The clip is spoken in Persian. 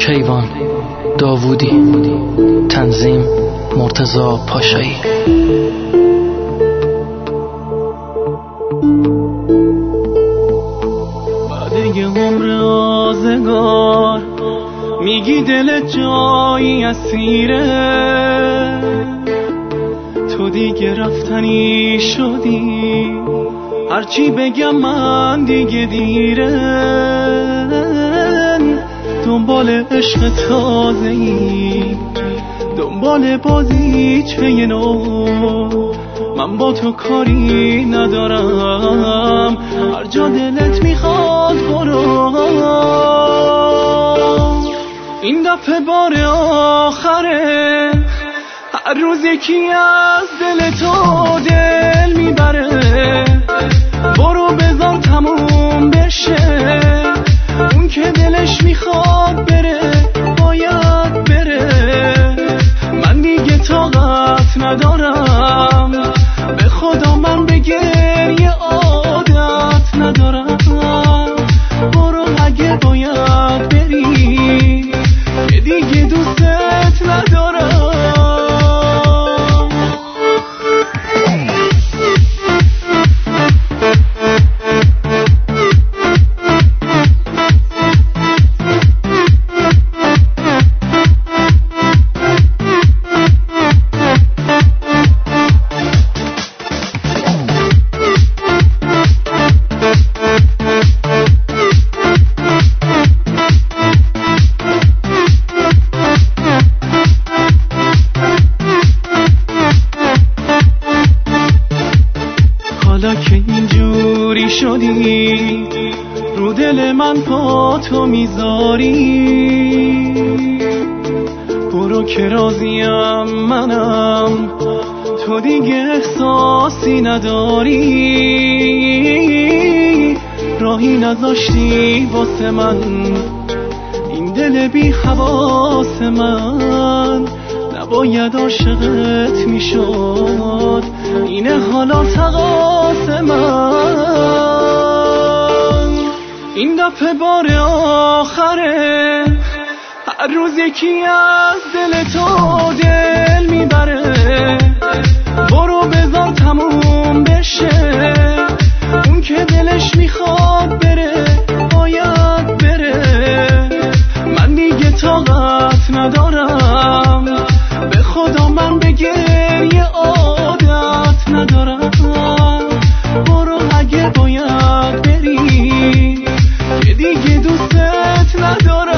کیوان داوودی، تنظیم مرتضی پاشایی. بعد یه عمر آزگار میگی دلت جایی اسیره، تو دیگه رفتنی شدی، هرچی بگم من دیگه دیره. دنبال عشق تازه‌ای، دنبال بازیچه نو، من با تو کاری ندارم، هر جا دلت میخواد برو. این دفعه بار آخره، هر روز یکی از دل تو دل میبره، برو بذار تموم بشه، اون که دلش میخواد بره باید بره. من دیگه طاقت ندارم، به خدا من به گریه عادت ندارم. برو اگه باید بری، که دیگه دوستت ندارم. حالا که اینجوری شدی، رو دل من پا تو میذاری، برو که راضیم منم، تو دیگه احساسی نداری. راهی نذاشتی واسه من، این دل بی حواس من نباید عاشقت میشد، اینه حالا تقاص من. این دفعه بار آخره، هر روز یکی از دل تو دل میبره، برو بذار تموم بشه، اون که دلش میخواد بره باید بره. من دیگه طاقت ندارم، به خدا من به گریه عادت ندارم. برو اگه باید بری، که دیگه دوستت ندارم.